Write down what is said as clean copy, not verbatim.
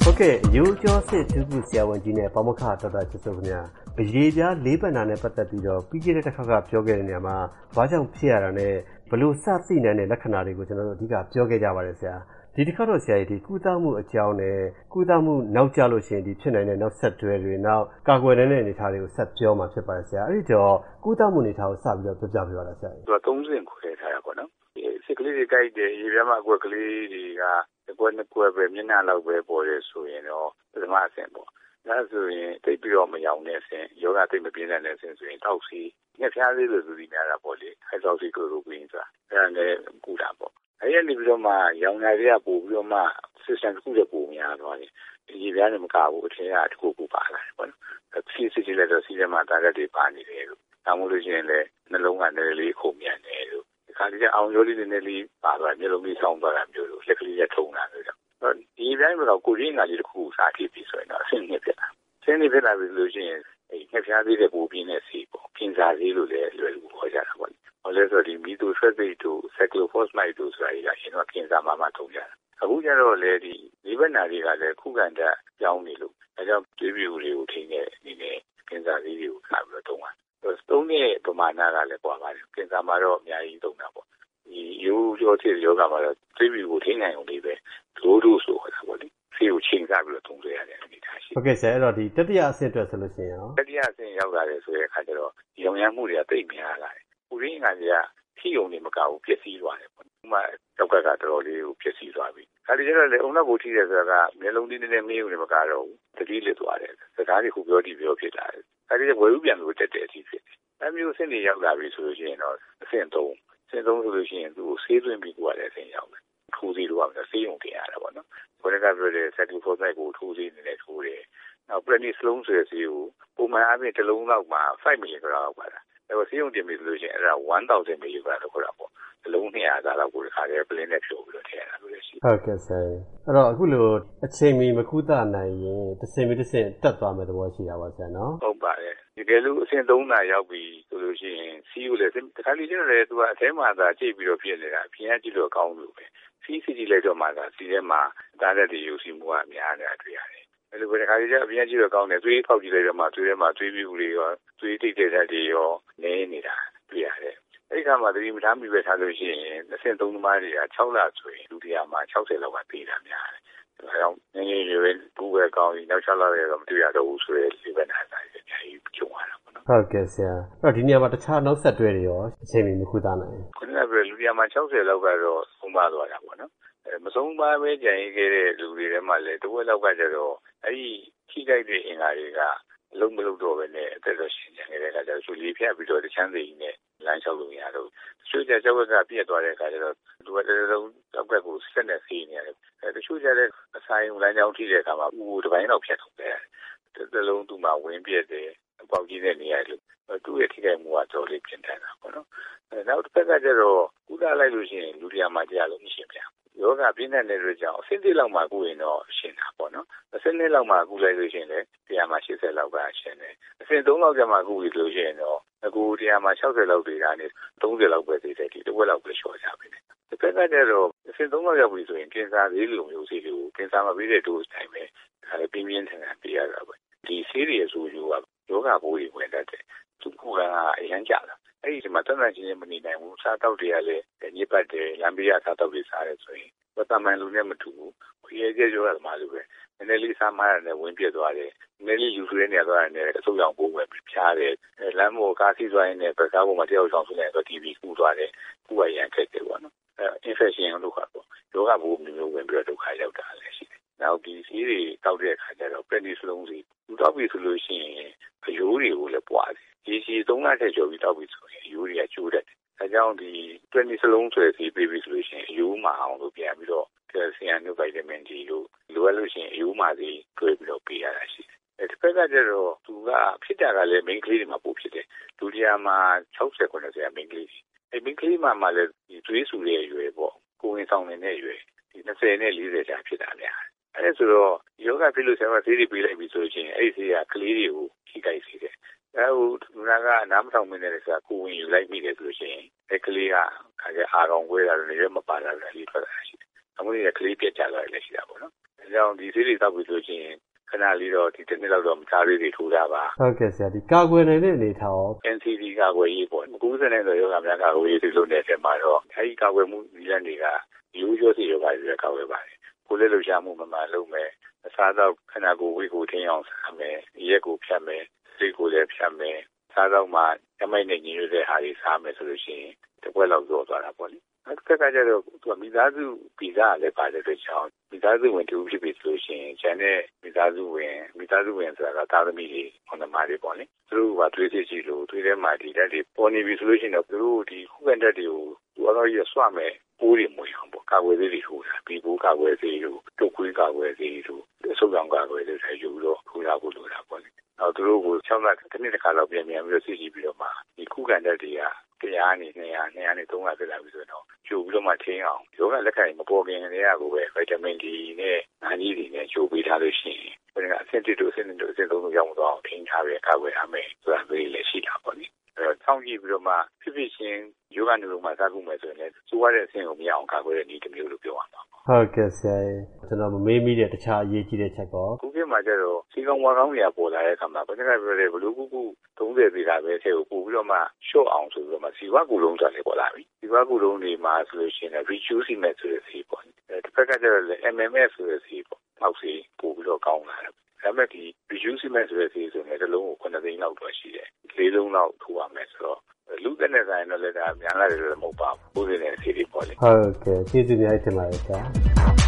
ဟုတ်ကဲ့ရိုးကျော်စစ်ဒုက္ခဆရာဝန်ကြီးနဲ့ပမခတော်တာချစ်စိုးခင်ဗျာအရေးပြားလေးပတ်နာနဲ့ပတ်သက်ပြီးတော့ပြီးခဲ့တဲ့တစ်ခါကပြောခဲ့တဲ့နေရာမှာဘာကြောင့်ဖြစ်ရတာနဲ့ဘလို့စသိနိုင်တဲ့လက္ခဏာတွေကိုကျွန်တော်တို့အဓိကပြောခဲ့ကြပါတယ်ဆရာဒီတစ်ခါတော့ဆရာကြီးဒီကုသမှုအကြောင်းနဲ့ကုသမှုနောက်ကျလို့ရှိရင်ဒီဖြစ်နိုင်တဲ့နောက်ဆက်တွဲတွေနောက်ကာကွယ်တဲ့အနေအထားတွေကိုဆက်ပြောမှာဖြစ်ပါတယ်ဆရာအဲ့ဒီတော့ကုသမှုအနေအထားကိုစပြီးတော့ပြောပြပေးပါလားဆရာကြီးသူက3ဆင့်ခွဲထားတာပေါ့နော်စိတ်ကလေးတွေကြိုက်တယ်ရေပြားမှာအကွက်ကလေးတွေကတစ်ကွက်နှစ်ကွက်ပဲမျက်နှာလောက်ပဲပေါ်တယ်ဆိုရင်တော့ပထမအဆင့်ပေါ့ဒါဆိုရင်တိတ်ပြီးတော့မယောင်တဲ့အဆင့်ယောဂတိတ်မပြင်းတဲ့အဆင့်ဆိုရင်တောက်စီငှက်ဖျားလေးလိုသူဒီများတာပေါ့လေဟိုက်ဒရိုဆီကလိုကွင်းဆိုတာအဲ့ဒါလည်းကူတာပေါ့အဲ့ရနေပြီးတော့မှရောင်နိုင်တွေကပို့ပြီးတော့မှ system တစ်ခုတည်းပို့များသွားတယ်ရေပြားနဲ့မကဘူးအထင်ကတစ်ခုခုပါလာတယ်ပေါ့နော်ဖြည့်စစ်ကြည့်လိုက်တော့စီးထဲမှာတာရက်တွေပါနေတယ်လို့ဒါမှမဟုတ်လို့ရှိရင်လည်းနှလုံးကနည်းလေးခုန်မြန်တယ်လို့ခါဒီကအောင်ရိုးလေးနည်းနည်းလေးပါသွားမျိုးလုံးလေးဆောင်းသွားတာမျိုးလို့လက်ကလေးရထုံတာလို့တော့ဒီတိုင်းမှာကိုရင်းကလေးတစ်ခုစားကြည့်ပြီးဆိုရင်တော့အဆင့်နှစ်ဖြစ်တာဆင်းနေဖြစ်လာပြီလို့ရှိရင်ငှက်ဖျားသေးတဲ့ပူပြင်းတဲ့စီပေါ့ပြင်စာသေးလို့လည်းလွယ်ကူခေါ်ကြတာပေါ့ဟောလဲဆိုဒီမီတိုဆွဲသိတ်တို့ဆက်ကလိုဖော့စမိုက်တို့ဆိုတာကြီးကရှင်တော့ပြင်စာမှထုံကြတာအခုကျတော့လေဒီလေးဘက်နာတွေကလည်းခုခံတက်ကြောင်းနေလို့ဒါကြောင့်တွေးပြူတွေကိုထိနေနေနဲ့ပြင်စာသေးတွေကိုခါပြီးတော့တုံးတာသုံးတဲ့ပမာဏကလည်းကွာပါတယ်ပြင်စာမှာတော့အများကြီးသုံးတာပေါ့ဒီရိုးကျော်တဲ့ယောဂမှာတော့တွေးပြူကိုထိနိုင်အောင်လေးပဲတို့ဆိုတာပေါ့လေဆေးကိုချိန်စားပြီးတော့သုံးရတဲ့အနေအထားရှိဟုတ်ကဲ့ဆရာအဲ့တော့ဒီတတိယအဆင့်အတွက်ဆိုလို့ရှိရင်ရောတတိယအဆင့်ရောက်လာတယ်ဆိုတဲ့အခါကျတော့ရောင်ရမ်းမှုတွေကတိတ်များလာတယ်။ပူရင်းကကြီးကထိုံနေမကဘူးပျက်စီးသွားတယ်ပေါ့။ဥပမာကြောက်ကတော်တော်လေးကိုပျက်စီးသွားပြီ။အဲဒီကျတော့လေအုံနောက်ကိုထိတယ်ဆိုတာကမျက်လုံးလေးနည်းနည်းမေးုံနေမကတော့ဘူး။တတိလစ်သွားတယ်။စကားတွေခုပြောတိပြောဖြစ်လာတယ်။အဲဒီဝယ်ဥပြန်လို့တက်တဲ့အထိဖြစ်တယ်။အဲမျိုးအဆင့်တွေရောက်လာပြီဆိုလို့ရှိရင်တော့အဆင့်3ဆိုလို့ရှိရင်သူ့ကိုဆေးသွင်းပြီးကိုရတယ်အဆင့်ရောက်တယ်။ထိုးစီတော့ကဆေးရုံတင်ရတာပေါ့နော်။ဘယ်ကပြောတဲ့ sacrifice ကိုထိုးစီနေတယ်ထိုးတယ်။နောက် prednisolone ဆိုတဲ့ဆေးကိုပုံမှန်အပြင်တစ်လုံးလောက်မှာ5 mg လောက်ပါတာ။ဒါပေမဲ့ဆေးရုံတင်ပြီဆိုလို့ရှိရင်အဲ့ဒါ1000 mg လောက်ခေါ်တာပေါ့။တစ်လုံး200လောက်ကိုတစ်ခါတည်းပလင်းနဲ့ဖြုတ်ပြီးတော့ထည့်ရတာလို့လည်းရှိတယ်။ဟုတ်ကဲ့ဆရာ။အဲ့တော့အခုလိုအချိန်မီမကုသနိုင်ရင်တစ်ဆင့်ပြီးတစ်ဆင့်တက်သွားမယ်သဘောရှိတာပါဆရာနော်။ဟုတ်ပါတယ်။ဒီကဲလို့အဆင့်3နာရောက်ပြီဆိုလို့ရှိရင်စီးကိုလည်းတခါလေကျတော့လေသူကအထဲမှာသာကြိတ်ပြီးတော့ဖြစ်နေတာ။ပြင်ရကြည့်လို့ကောင်းလို့ပဲ။စီးစီးလိုက်တော့မှသာစီးထဲမှာတားတဲ့တွေယူစီမှုကများနေတာတွေ့ရတယ်။အဲ့လိုပဲတခါလေကျအပြင်ကြည့်တော့ကောင်းတယ်သွေးဖောက်ကြည့်လိုက်တော့မှသွေးထဲမှာသွေးပြူတွေရောသွေးတိတ်တဲ့ဓာတ်တွေရောနည်းနေတာတွေ့ရတယ်။အဲ့ဒီခါမှာသတိမထားမိပဲထားလို့ရှိရင်အဆင့်3သမားတွေက6လဆိုရင်လူတရားမှာ60လောက်ကပေးတာများတယ်။ဒါကြောင့်ငယ်ငယ်ရွယ်ရွယ်ဘူးပဲကောင်းရင်နောက်6လရဲ့တော့မတွေ့ရတော့ဘူးဆိုတဲ့ဒီဘက်နာတိုင်းအများကြီးကြုံရတာပေါ့နော်။ဟုတ်ကဲ့ဆရာ။အဲ့တော့ဒီနေရာမှာတခြားနောက်ဆက်တွဲတွေရောအချိန်မီမကုသနိုင်ဘူး။ခုနကပြောလူတရားမှာ60လောက်ကတော့ဆုံးပါသွားတာပေါ့နော်။မဆုံးပါပဲကြံရခဲ့တဲ့လူတွေထဲမှာလည်းတစ်ဝက်လောက်ကကျတော့အဲ့ဒီထိခိုက်တဲ့အင်္ဂါတွေကအလုံးမလုံးတော့ပဲနဲ့အသက်တော်ရှင်နေခဲ့တဲ့အခါကျတော့သူလေဖြတ်ပြီးတော့တချမ်းစီနဲ့လမ်းလျှောက်လို့ရတော့တချို့ကျကျောက်ကပြက်သွားတဲ့အခါကျတော့သူကတလုံးကျောက်ကကိုဆက်နေစီနေရတယ်တချို့ကျတဲ့အဆိုင်လမ်းကြောင်းထိတဲ့အခါမှာဦးတစ်ပိုင်းတော့ဖြတ်ထုတ်တယ်တလုံးသူ့မှာဝင်းပြက်တယ်ပေါက်ကြီးတဲ့နေရာလို့သူ့ရဲ့ထိခိုက်မှုကတော်လေးပြင်ထန်တာပေါ့နော်နောက်တစ်ခါကကျတော့ကုသလိုက်လို့ရှိရင်လူတရားမှာကြားလို့မရှိပြန်ယောဂပြင်းတဲ့နေတွေကြောင့်အဆင့်1လောက်မှကုရင်တော့ရှင်းတာပေါ့နော်အဆင့်2လောက်မှကုလိုက်လို့ရှိရင်လည်းတရားမှာ80လောက်ကရှင်းတယ်အဆင့်3လောက်ကျမှကုပြီလို့ရှိရင်တော့အခုတရားမှာ60လောက်တွေကနေ30လောက်ပဲသေးတယ်ဒီတစ်ဝက်လောက်ပဲလျှော့ကြပြီလေတစ်ခါကကျတော့အဆင့်3လောက်ရောက်ပြီဆိုရင်ကင်ဆာလေးလိုမျိုးစီလို့ကင်ဆာမပြီးတဲ့ dose တိုင်းပဲဒါလည်းပြင်းပြင်းထန်ထန်ပြရတာပဲဒီဆေးတွေအဆိုးယူကယောဂဘိုးတွေဝင်တတ်တယ်သူကအရန်ကြတာအဲ့ဒီမှာတန်တန်ချင်းမနေနိုင်ဘူးစားတောက်တွေကလည်းညစ်ပတ်တယ်လမ်းဘေးကစားတောက်တွေစားတယ်ဆိုရင်ဝတ်တမန်လူနဲ့မတူဘူးရေကျဲကြောရမှာလို့ပဲနည်းနည်းလေးစားမှရတယ်ဝင်ပြတ်သွားတယ်နည်းနည်းလေးယူဆွေးနေသွားတယ်အဆုပ်ရောင်ပိုးဝင်ပြီးဖြားတယ်လမ်းပေါ်ကားစီးသွားရင်လည်းကားပေါ်မှာတယောက်ဆောင်ဆွေးနေတော့ TV ကူးသွားတယ်ကူးရရန်ခက်တယ်ပေါ့နော်infection လို့ခေါ်ပေါ့ယောဂဘိုးမျိုးဝင်ပြီးတော့ဒုက္ခရောက်တာလည်းရှိတယ်နောက်ဒီစီးတွေတောက်တဲ့အခါကျတော့ prednisolone စီသူတောက်ပြီဆိုလို့ရှိရင်အယိုးတွေကိုလည်းပွားတယ်ဒီစီ3လထက်ကျော်ပြီးတောက်ပြီဆိုရင်အယိုးတွေကကျိုးတတ်တယ်ဒါကြောင့်ဒီ prednisolone ဆိုတဲ့စီပေးပြီဆိုလို့ရှိရင်အယိုးမအောင်လို့ပြန်ပြီးတော့ calcium နဲ့ vitamin D လို့လိုအပ်လို့ရှိရင်အယိုးမစီတွဲပြီးတော့ပေးရတာရှိတယ်တစ်ဖက်ကကျတော့သူကဖြစ်တာကလည်း main ကလေးတွေမှာပို့ဖြစ်တယ်ဒုတိယမှာ60 90 main ကလေးတွေအဲ့ main ကလေးမှာလည်းဒီသွေးဆူတဲ့အရွယ်ပေါ့ကိုဝင်ဆောင်နေတဲ့အရွယ်ဒီ20နဲ့40ကြာဖြစ်တာများအဲ့ဒါဆိုတော့ယောဂဖြစ်လို့ဆရာမဆေးတွေပေးလိုက်ပြီဆိုရင်အဲ့ဒီဆေးကကလေးတွေကိုထိခိုက်စေတယ်အဲဟိုလူနာကနားမထောင်မနေတယ်ဆိုတာကိုဝင်ယူလိုက်ပြီလေဆိုရင်အဲ့ကလေးကခါကျအာကောင်ခွဲတာလည်းရွက်မပါတာလည်းလေးထွက်တာရှိတယ်အမှုတွေကကလေးပြက်ကြသွားတယ်လည်းရှိတာပေါ့နော်။ဒါကြောင့်ဒီဆေးတွေတောက်ပြီးဆိုရင်ခဏလေးတော့ဒီတစ်နှစ်လောက်တော့မစားသေးတွေထိုးတာပါ။ဟုတ်ကဲ့ဆရာဒီကာကွယ်နိုင်တဲ့အနေထားရော NCD ကာကွယ်ရေးပေါ့။ကူးစက်တဲ့ရောဂါများကာကွယ်ရေးတွေလုပ်နေတဲ့မှာတော့အဲဒီကာကွယ်မှုနည်းလမ်းတွေကရိုးရိုးစီရောဂါတွေကာကွယ်ပါတယ်။ကိုယ်လက်လှုပ်ရှားမှုမှန်မှန်လုပ်မယ်။အစားအသောက်ခန္ဓာကိုယ်ဝိကိုထိန်းအောင်စားမယ်။ရက်ကိုဖြတ်မယ်။စိတ်ကိုလည်းဖြတ်မယ်။စားတော့မှဓမိုက်နဲ့ညီညွတ်တဲ့ဟာတွေစားမယ်ဆိုလို့ရှိရင်တစ်ပွဲလောက်ကျော်သွားတာပေါ့လေ။တစ်ခါကျတော့သူကမိသားစုဗီဇလည်းပါတယ်တဲ့ကြောင့်မိသားစုဝင်တူဖြစ်ပြီဆိုလို့ရှိရင်ကျန်တဲ့မိသားစုဝင်ဆိုတာကသားသမီးတွေခေါင်းသမားတွေပေါ့လေ။သူတို့ကသွေးစစ်ကြည့်လို့သွေးထဲမှာဒီဓာတ်တွေပေါ်နေပြီဆိုလို့ရှိရင်တော့သူတို့ဒီခုခံဓာတ်တွေကိုသူတော့ရဆွမယ်ပိုးတွေမွေအောင်ပေါ့ကာကွယ်ဆေးတွေထိုးတာပြီးပိုးကာကွယ်ဆေးတို့တုပ်ခွေးကာကွယ်ဆေးတို့အဆုတ်ရောင်ကာကွယ်ဆေးတွေယူလို့ထိုးရဖို့လိုတာပေါ့လေ။နောက်သူတို့ကို6လတစ်နှစ်တစ်ခါလောက်ပြန်ပြီးတော့စစ်ကြည့်ပြီးတော့မှဒီခုခံဓာတ်တွေက100နဲ့200နဲ့300ဖြစ်လာပြီဆိုတော့ကျိုးပြီးတော့မှထိန်းအောင်ယောဂလက်ခံမပေါ်ခင်တည်းကကိုပဲဗီတာမင် D နဲ့ငါးကြီးတွေနဲ့ကျိုးပေးထားလို့ရှိရင်ဘယ်ကအဆင့်1တို့အဆင့်2တို့အဆင့်3တို့ရောက်တော့ထိန်းထားပြီးကာကွယ်ရမယ်ဆိုတာမျိုးလည်းရှိတာပေါ့လေ။အဲတော့စောင့်ကြည့်ပြီးတော့မှဖြစ်ချင်းယောဂနုလုံးမှာစားခုမယ်ဆိုရင်လည်းစိုးရတဲ့အဆင့်ကိုမရအောင်ကာကွယ်တဲ့နည်းတစ်မျိုးလို့ပြောရမှာပေါ့။ဟုတ်ကဲ့ဆရာကျွန်တော်မမေးမိတဲ့တခြားအရေးကြီးတဲ့ချက်ပေါ့ခုခေတ်မှာကျတော့စီကောင်ဝါကောင်းတွေကပေါ်လာတဲ့အခါမှာဘယ်နှခါပြောလဲဘလူးကူကူ30ပြည်တာပဲထဲကိုပို့ပြီးတော့မှရှော့အောင်ဆိုပြီးတော့မှစီဝါကူလုံးဆိုတာလည်းပေါ်လာပြီစီဝါကူလုံးတွေမှာဆိုလို့ရှိရင် rejuvenate ဆိုတဲ့စီပေါ့တစ်ဖက်ကကျတော့လည်း MMS ဆိုတဲ့စီပေါ့နောက်စီပို့ပြီးတော့ကောင်းလာတယ်ဒါပေမဲ့ဒီ rejuvenate ဆိုတဲ့စီဆိုရင်တစ်လုံးကို9သိန်းလောက်တော့ရှိတယ်4လုံးလောက်ထိုးရမယ်ဆိုတော့လူတဲ့နဲ့ဆိုင်တော့လည်းဒါများလာတယ်လို့မဟုတ်ပါဘူးပိုးနေတဲ့စီတွေပေါ့လေဟုတ်ကဲ့ကျေးဇူးများတင်ပါတယ်ဆရာ